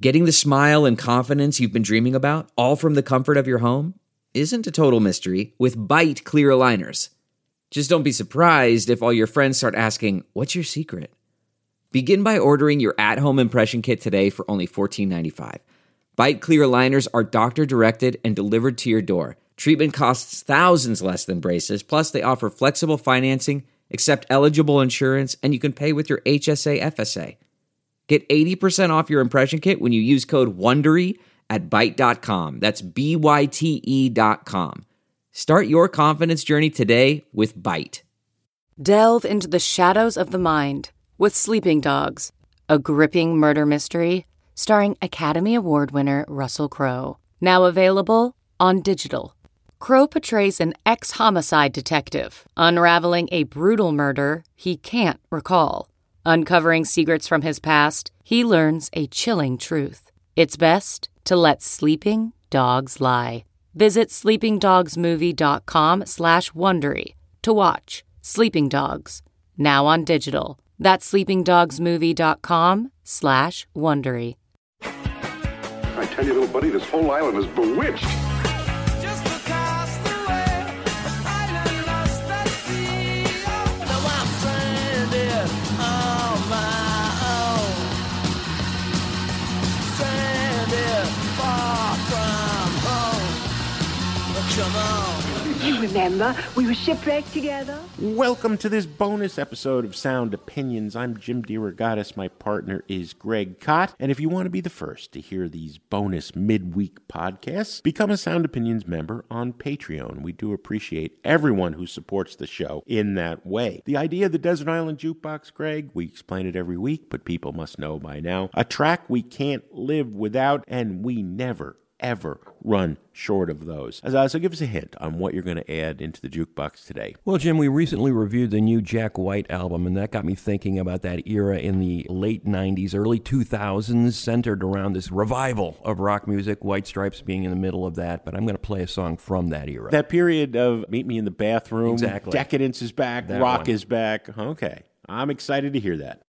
Getting the smile and confidence you've been dreaming about, all from the comfort of your home, isn't a total mystery with Byte clear aligners. Just don't be surprised if all your friends start asking, "What's your secret?" Begin by ordering your at-home impression kit today for only $14.95. Byte clear aligners are doctor-directed and delivered to your door. Treatment costs thousands less than braces, plus they offer flexible financing, accept eligible insurance, and you can pay with your HSA FSA. Get 80% off your impression kit when you use code WONDERY at Byte.com. That's BYTE.com. Start your confidence journey today with Byte. Delve into the shadows of the mind with Sleeping Dogs, a gripping murder mystery starring Academy Award winner Russell Crowe. Now available on digital. Crowe portrays an ex-homicide detective unraveling a brutal murder he can't recall. Uncovering secrets from his past, he learns a chilling truth. It's best to let sleeping dogs lie. Visit sleepingdogsmovie.com/Wondery to watch Sleeping Dogs, now on digital. That's sleepingdogsmovie.com/Wondery. I tell you, little buddy, this whole island is bewitched. You remember, we were shipwrecked together. Welcome to this bonus episode of Sound Opinions. I'm Jim DeRogatis. My partner is Greg Kot. And if you want to be the first to hear these bonus midweek podcasts, become a Sound Opinions member on Patreon. We do appreciate everyone who supports the show in that way. The idea of the Desert Island Jukebox, Greg, we explain it every week, but people must know by now. A track we can't live without, and we never ever run short of those. So give us a hint on what you're going to add into the jukebox today. Well, Jim, we recently reviewed the new Jack White album, and that got me thinking about that era in the late 90s, early 2000s, centered around this revival of rock music, White Stripes being in the middle of that, but I'm going to play a song from that era. That period of Meet Me in the Bathroom, exactly. Decadence is back, that rock one. is back. Okay, I'm excited to hear that.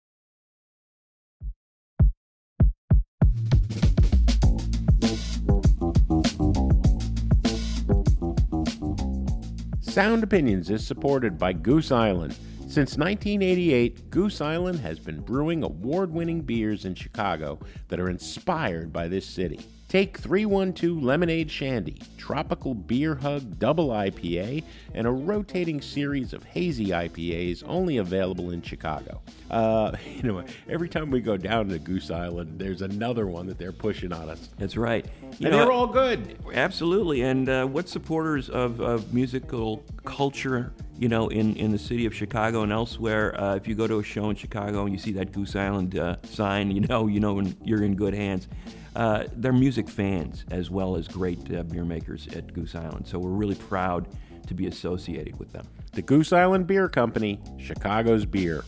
Sound Opinions is supported by Goose Island. Since 1988, Goose Island has been brewing award-winning beers in Chicago that are inspired by this city. Take 312 Lemonade Shandy, Tropical Beer Hug Double IPA, and a rotating series of hazy IPAs only available in Chicago. Every time we go down to Goose Island, there's another one that they're pushing on us. That's right. They're all good. Absolutely. And what supporters of musical culture, in the city of Chicago and elsewhere, if you go to a show in Chicago and you see that Goose Island sign, you're in good hands. They're music fans as well as great beer makers at Goose Island. So we're really proud to be associated with them. The Goose Island Beer Company, Chicago's beer.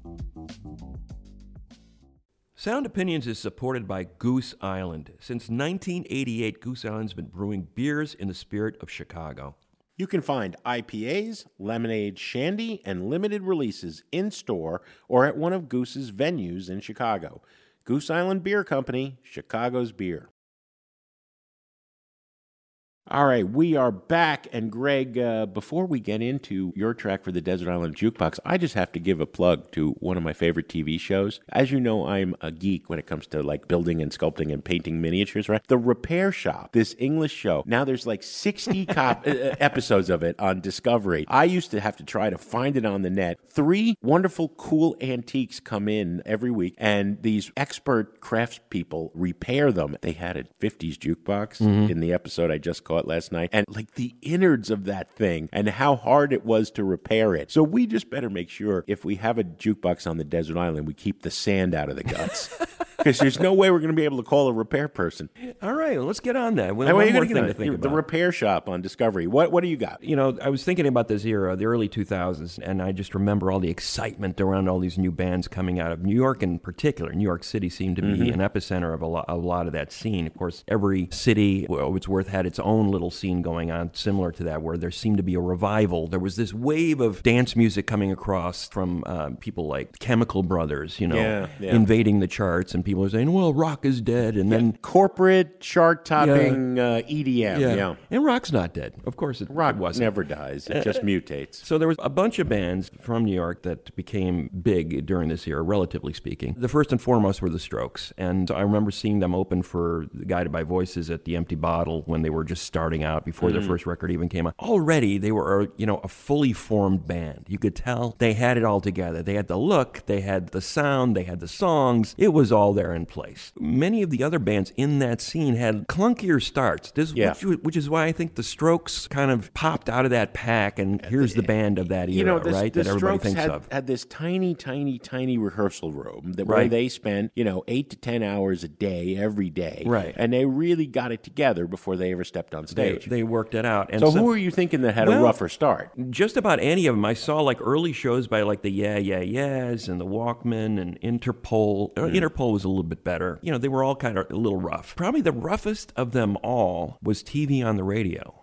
Sound Opinions is supported by Goose Island. Since 1988, Goose Island's been brewing beers in the spirit of Chicago. You can find IPAs, lemonade, shandy, and limited releases in-store or at one of Goose's venues in Chicago. Goose Island Beer Company, Chicago's beer. All right, we are back, and Greg, before we get into your track for the Desert Island Jukebox, I just have to give a plug to one of my favorite TV shows. As you know, I'm a geek when it comes to building and sculpting and painting miniatures, right? The Repair Shop, this English show. Now there's 60 episodes of it on Discovery. I used to have to try to find it on the net. 3 wonderful, cool antiques come in every week, and these expert craftspeople repair them. They had a 50s jukebox in the episode I just caught last night, and the innards of that thing and how hard it was to repair it. So we just better make sure if we have a jukebox on the desert island, we keep the sand out of the guts. Because there's no way we're going to be able to call a repair person. All right, let's get on that. What are One you more gonna get thing on? to think The about. Repair Shop on Discovery. What do you got? You know, I was thinking about this era, the early 2000s, and I just remember all the excitement around all these new bands coming out of New York in particular. New York City seemed to be an epicenter of a lot of that scene. Of course, every city, Woodsworth had its own little scene going on similar to that, where there seemed to be a revival. There was this wave of dance music coming across from people like Chemical Brothers, invading the charts, and people were saying, well, rock is dead, and then Corporate, chart-topping EDM. Yeah. And rock's not dead. Of course it Rock wasn't. never dies. It just mutates. So there was a bunch of bands from New York that became big during this era, relatively speaking. The first and foremost were the Strokes, and I remember seeing them open for Guided by Voices at the Empty Bottle when they were just starting out, before their first record even came out. Already they were a fully formed band. You could tell they had it all together. They had the look, they had the sound, they had the songs. It was all there in place. Many of the other bands in that scene had clunkier starts, which is why I think the Strokes kind of popped out of that pack, and here's the band of that era, right? The that everybody Strokes thinks of. had this tiny rehearsal room where they spent 8 to 10 hours a day every day, Right. And they really got it together before they ever stepped on stage. They worked it out. And so who are you thinking that had a rougher start? Just about any of them. I saw like early shows by like the Yeah Yeah Yeahs and the Walkmen and Interpol. Interpol was a little bit better. They were all kind of a little rough. Probably the roughest of them all was TV on the Radio.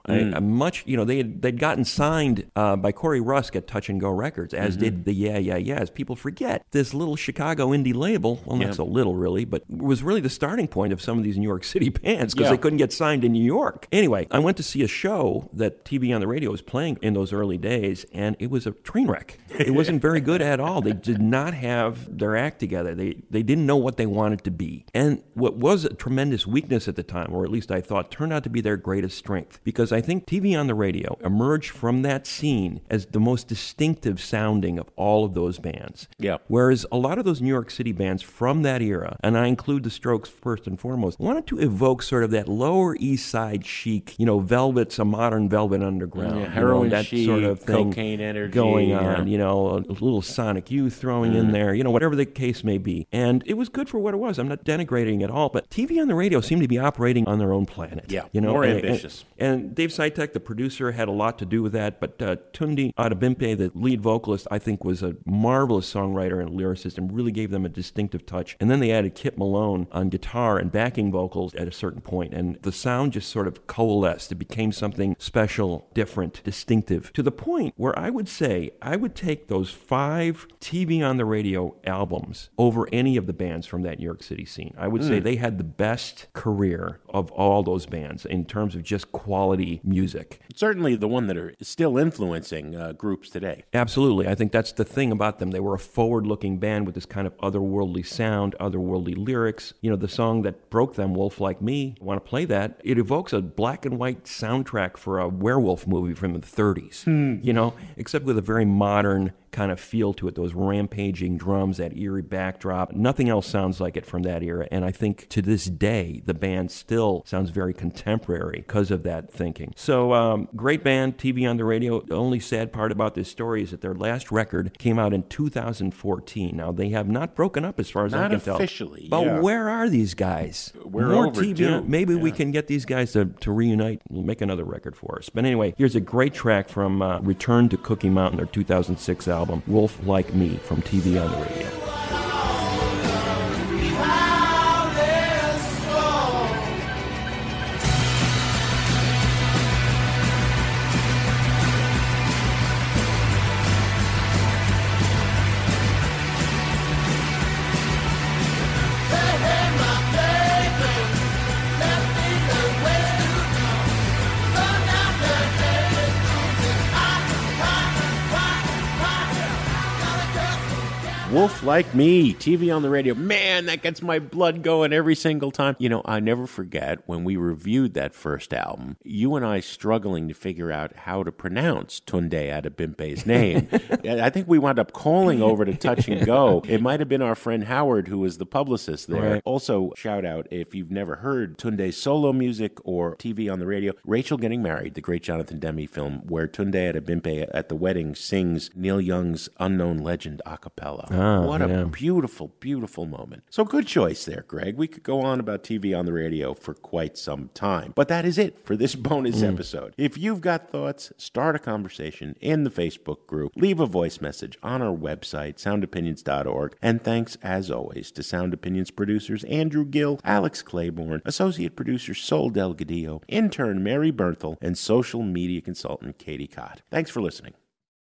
They'd gotten signed by Corey Rusk at Touch and Go Records, as did the Yeah Yeah Yeahs. People forget this little Chicago indie label. Well, not so little really, but was really the starting point of some of these New York City bands because they couldn't get signed in New York. Anyway, I went to see a show that TV on the Radio was playing in those early days, and it was a train wreck. It wasn't very good at all. They did not have their act together. They didn't know what they wanted to be. And what was a tremendous weakness at the time, or at least I thought, turned out to be their greatest strength, because I think TV on the Radio emerged from that scene as the most distinctive sounding of all of those bands. Yeah. Whereas a lot of those New York City bands from that era, and I include the Strokes first and foremost, wanted to evoke sort of that Lower East Side chic, Velvet's a modern Velvet Underground. Heroin that chic, sort of thing cocaine energy going on, a little Sonic Youth throwing in there, whatever the case may be. And it was good for what it was. I'm not denigrating at all, but TV on the Radio seemed to be operating on their own planet. Yeah, more ambitious. And Dave Sitek, the producer, had a lot to do with that, but Tunde Adebimpe, the lead vocalist, I think was a marvelous songwriter and lyricist and really gave them a distinctive touch. And then they added Kip Malone on guitar and backing vocals at a certain point, and the sound just sort of coalesced. It became something special, different, distinctive, to the point where I would say I would take those 5 TV on the Radio albums over any of the bands from that New York City scene. I would say they had the best career of all those bands in terms of just quality music. Certainly the one that are still influencing groups today. Absolutely. I think that's the thing about them. They were a forward-looking band with this kind of otherworldly sound, otherworldly lyrics. The song that broke them, Wolf Like Me, I want to play that. It evokes a black and white soundtrack for a werewolf movie from the 30s, except with a very modern kind of feel to it, those rampaging drums, that eerie backdrop. Nothing else sounds like it from that era, and I think to this day, the band still sounds very contemporary because of that thinking. So, great band, TV on the Radio. The only sad part about this story is that their last record came out in 2014. Now, they have not broken up as far as I can tell. Not officially, But where are these guys? We're More overdue. TV. Maybe we can get these guys to reunite and make another record for us. But anyway, here's a great track from Return to Cookie Mountain, their 2006 album, Wolf Like Me, from TV on the Radio. Wolf Like Me, TV on the Radio. Man, that gets my blood going every single time. I never forget when we reviewed that first album, you and I struggling to figure out how to pronounce Tunde Adebimpe's name. I think we wound up calling over to Touch and Go. It might have been our friend Howard who was the publicist there. Right. Also, shout out, if you've never heard Tunde's solo music or TV on the Radio, Rachel Getting Married, the great Jonathan Demme film, where Tunde Adebimpe at the wedding sings Neil Young's Unknown Legend a cappella. What a beautiful, beautiful moment. So good choice there, Greg. We could go on about TV on the radio for quite some time. But that is it for this bonus episode. If you've got thoughts, start a conversation in the Facebook group. Leave a voice message on our website, soundopinions.org. And thanks, as always, to Sound Opinions producers Andrew Gill, Alex Claiborne, associate producer Sol Delgadillo, intern Mary Bernthal, and social media consultant Katie Cott. Thanks for listening.